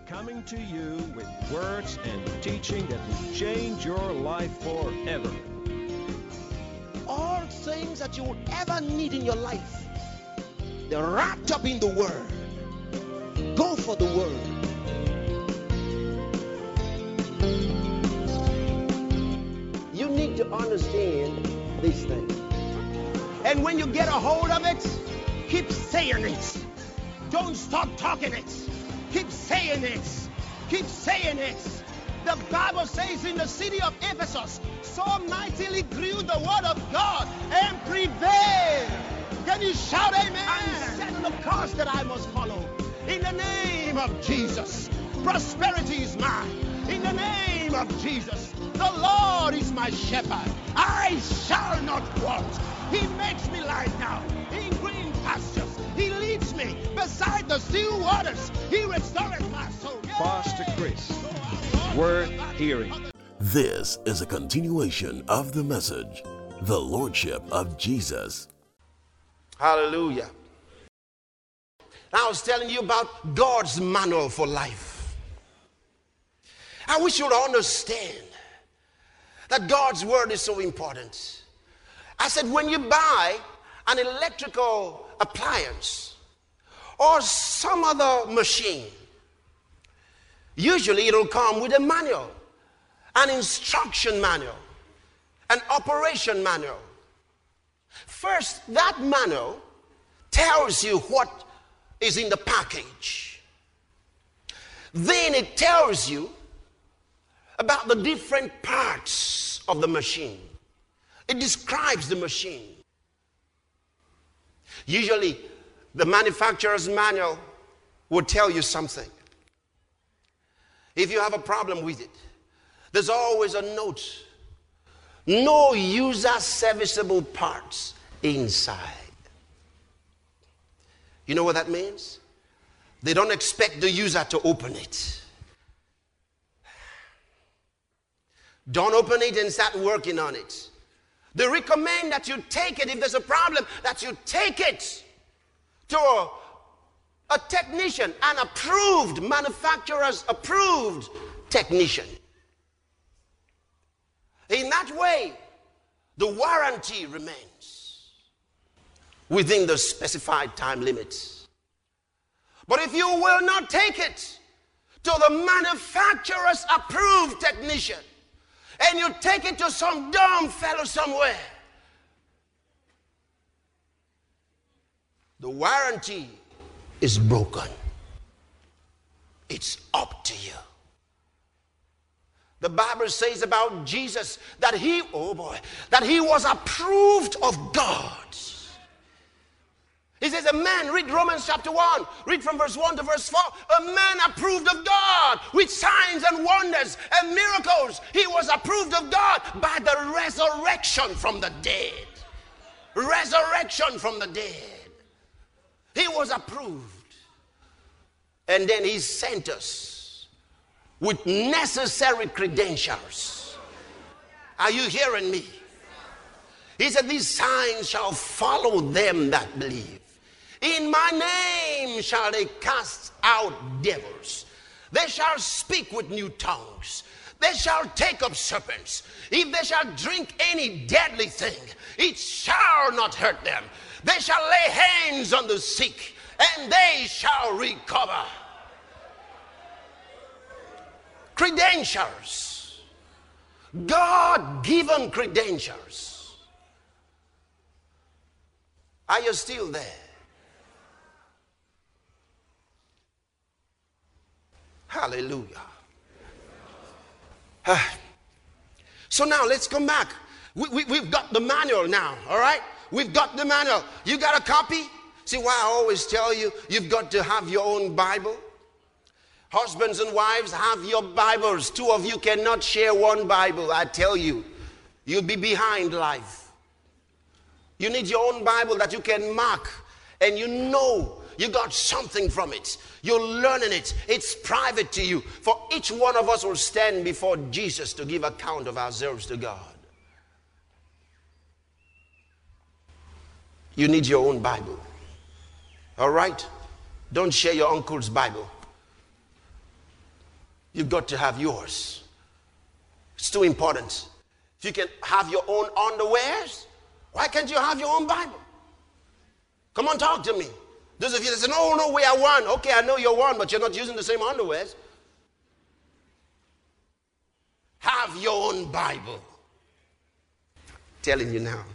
coming to you with words and teaching that will change your life forever. All things that you will ever need in your life, they're wrapped up in the Word. Go for the Word. You need to understand these things. And when you get a hold of it, keep saying it. Don't stop talking it. Keep saying it. Keep saying it. The Bible says in the city of Ephesus, so mightily grew the word of God and prevailed. Can you shout amen? And set the course that I must follow. In the name of Jesus, prosperity is mine. In the name of Jesus, the Lord is my shepherd. I shall not want. He makes me lie down in green pastures. He leads me beside the still waters. He restores my soul. Pastor Chris, worth hearing. This is a continuation of the message, The Lordship of Jesus. Hallelujah. I was telling you about God's manual for life. I wish you would understand that God's word is so important. I said, when you buy an electrical appliance or some other machine, usually it'll come with a manual, an instruction manual, an operation manual. First, that manual tells you what is in the package. Then it tells you about the different parts of the machine. It describes the machine. Usually, the manufacturer's manual will tell you something. If you have a problem with it, there's always a note. No user serviceable parts inside. You know what that means? They don't expect the user to open it. Don't open it and start working on it. They recommend that you take it, if there's a problem, that you take it to a technician, an approved, manufacturer's approved technician. In that way, the warranty remains within the specified time limits. But if you will not take it to the manufacturer's approved technician, and you take it to some dumb fellow somewhere, the warranty is broken. It's up to you. The Bible says about Jesus that he was approved of God. He says, a man, read Romans chapter 1, read from verse 1 to verse 4, a man approved of God with signs and wonders and miracles. He was approved of God by the resurrection from the dead. Resurrection from the dead. He was approved. And then he sent us with necessary credentials. Are you hearing me? He said, these signs shall follow them that believe. In my name shall they cast out devils. They shall speak with new tongues. They shall take up serpents. If they shall drink any deadly thing, it shall not hurt them. They shall lay hands on the sick, and they shall recover. Credentials. God-given credentials. Are you still there? Hallelujah. So now let's come back. We've got the manual now, all right? We've got the manual. You got a copy? See why I always tell you, you've got to have your own Bible? Husbands and wives, have your Bibles. Two of you cannot share one Bible. I tell you, you'll be behind life. You need your own Bible that you can mark, and you know you got something from it. You're learning it. It's private to you. For each one of us will stand before Jesus to give account of ourselves to God. You need your own Bible. All right? Don't share your uncle's Bible. You've got to have yours. It's too important. If you can have your own underwears, why can't you have your own Bible? Come on, talk to me. Those of you that say, no, we are one. Okay, I know you're one, but you're not using the same underwears. Have your own Bible. Telling you now.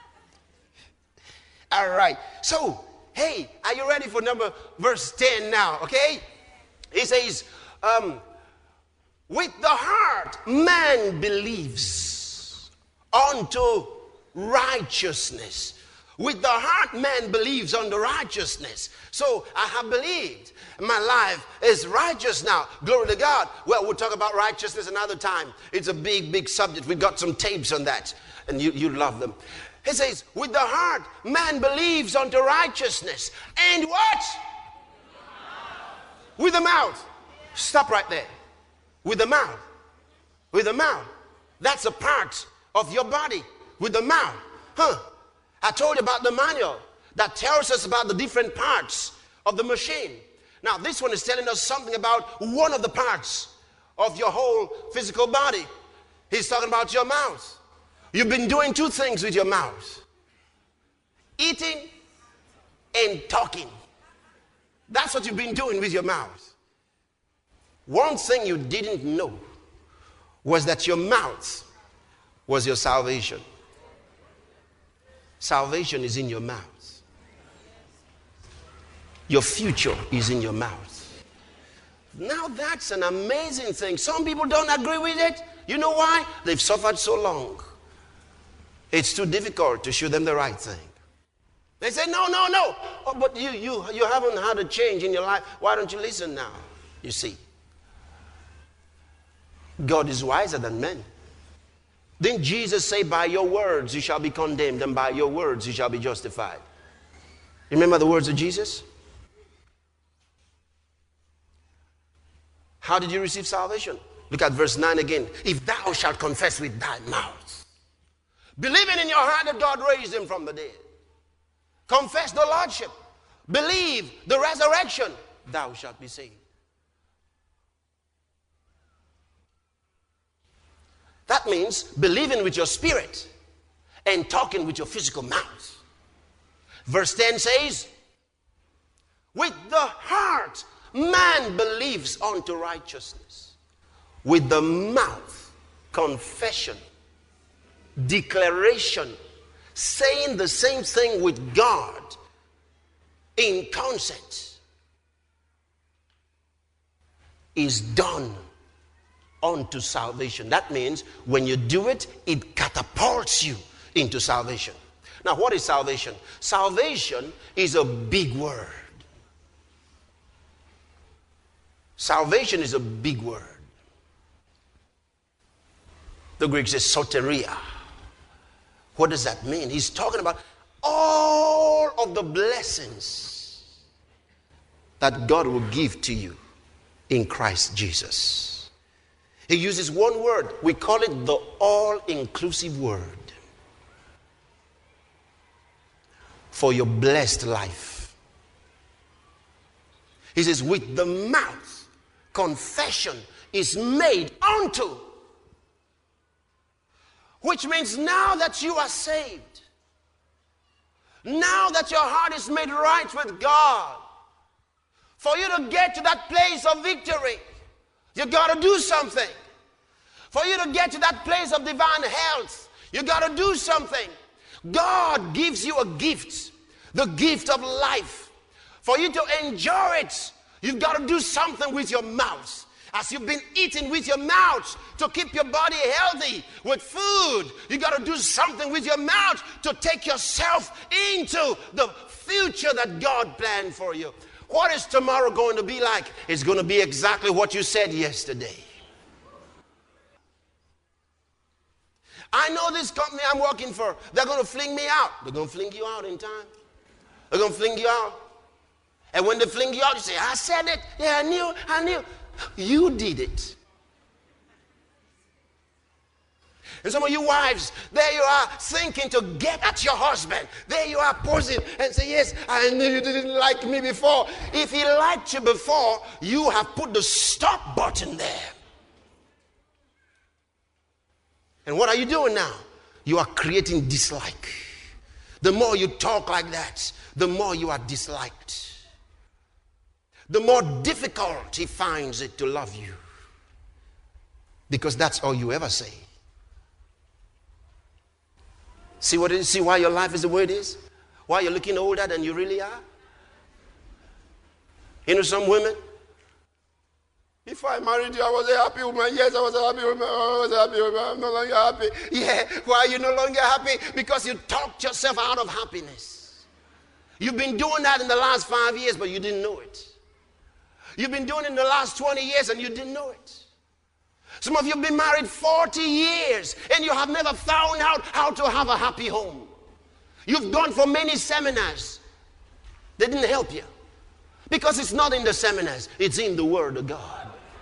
All right. So, hey, are you ready for verse 10 now? Okay? He says, with the heart man believes unto righteousness. With the heart man believes unto righteousness. So I have believed. My life is righteous now. Glory to God. Well, we'll talk about righteousness another time. It's a big, big subject. We've got some tapes on that. And you love them. He says, with the heart man believes unto righteousness. And what? With the mouth. Stop right there. With the mouth. With the mouth. That's a part of your body. With the mouth. I told you about the manual that tells us about the different parts of the machine. Now, this one is telling us something about one of the parts of your whole physical body. He's talking about your mouth. You've been doing two things with your mouth. Eating and talking. That's what you've been doing with your mouth. One thing you didn't know was that your mouth was your salvation. Salvation is in your mouth. Your future is in your mouth. Now that's an amazing thing. Some people don't agree with it. You know why? They've suffered so long. It's too difficult to show them the right thing. They say, no. Oh, but you haven't had a change in your life. Why don't you listen now? You see, God is wiser than men. Didn't Jesus say, by your words you shall be condemned, and by your words you shall be justified? Remember the words of Jesus? How did you receive salvation? Look at verse 9 again. If thou shalt confess with thy mouth, believing in your heart that God raised him from the dead, confess the Lordship, believe the resurrection, thou shalt be saved. That means believing with your spirit and talking with your physical mouth. Verse 10 says, with the heart man believes unto righteousness. With the mouth, confession, declaration, saying the same thing with God in concert is done unto salvation. That means when you do it, it catapults you into salvation. Now, what is salvation? Salvation is a big word. Salvation is a big word. The Greek says soteria. What does that mean? He's talking about all of the blessings that God will give to you in Christ Jesus. He uses one word. We call it the all-inclusive word for your blessed life. He says, with the mouth, confession is made unto. Which means now that you are saved, now that your heart is made right with God, for you to get to that place of victory, you got to do something. For you to get to that place of divine health, you got to do something. God gives you a gift, the gift of life. For you to enjoy it, you've got to do something with your mouth. As you've been eating with your mouth to keep your body healthy with food, you got to do something with your mouth to take yourself into the future that God planned for you. What is tomorrow going to be like? It's going to be exactly what you said yesterday. I know this company I'm working for, they're going to fling me out. They're going to fling you out in time. They're going to fling you out. And when they fling you out, you say, I said it. Yeah, I knew. You did it. And some of you wives, there you are thinking to get at your husband. There you are posing and say, yes, I knew you didn't like me before. If he liked you before, you have put the stop button there. And what are you doing now? You are creating dislike. The more you talk like that, the more you are disliked. The more difficult he finds it to love you. Because that's all you ever say. See what it is? See why your life is the way it is? Why you're looking older than you really are? You know some women? If I married you, I was a happy woman. Yes, I was a happy woman. I was a happy woman. I'm no longer happy. Yeah, why are you no longer happy? Because you talked yourself out of happiness. You've been doing that in the last 5 years, but you didn't know it. You've been doing it in the last 20 years, and you didn't know it. Some of you have been married 40 years, and you have never found out how to have a happy home. You've gone for many seminars. They didn't help you. Because it's not in the seminars, it's in the Word of God.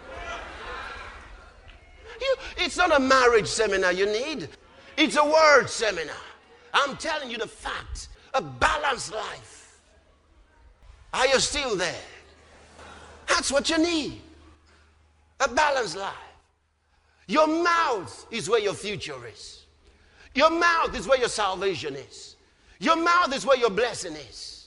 It's not a marriage seminar you need. It's a word seminar. I'm telling you the fact. A balanced life. Are you still there? That's what you need. A balanced life. Your mouth is where your future is. Your mouth is where your salvation is. Your mouth is where your blessing is.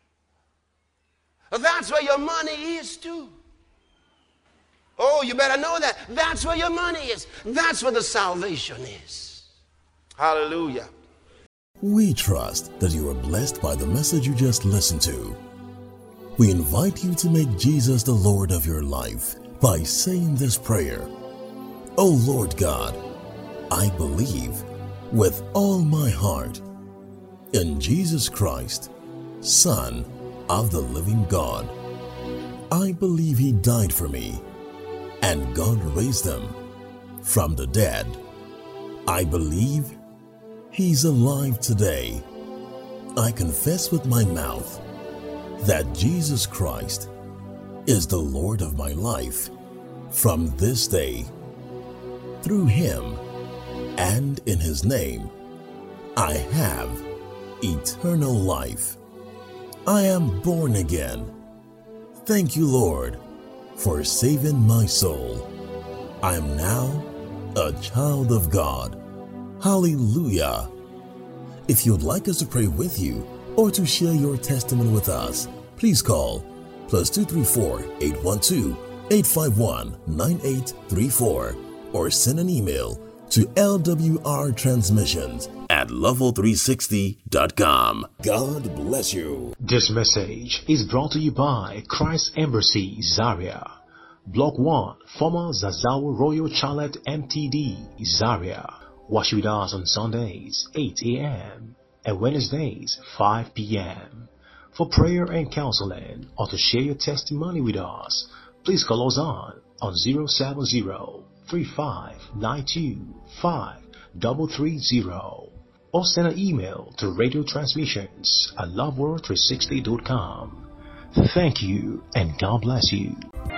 That's where your money is too. Oh, you better know that. That's where your money is. That's where the salvation is. Hallelujah. We trust that you are blessed by the message you just listened to. We invite you to make Jesus the Lord of your life by saying this prayer. Oh Lord God, I believe with all my heart in Jesus Christ, Son of the living God. I believe He died for me and God raised Him from the dead. I believe He's alive today. I confess with my mouth that Jesus Christ is the Lord of my life from this day. Through Him and in His name, I have eternal life. I am born again. Thank you, Lord, for saving my soul. I am now a child of God. Hallelujah. If you'd like us to pray with you or to share your testimony with us, please call +234 812 851 9834 or send an email to lwrtransmissions@level360.com. God bless you. This message is brought to you by Christ Embassy, Zaria. Block 1, former Zazawa Royal Charlotte MTD, Zaria. Wash with us on Sundays, 8 a.m. and Wednesdays, 5 p.m. For prayer and counseling or to share your testimony with us, please call us on 070-3592-5330 or send an email to radiotransmissions@loveworld360.com. Thank you and God bless you.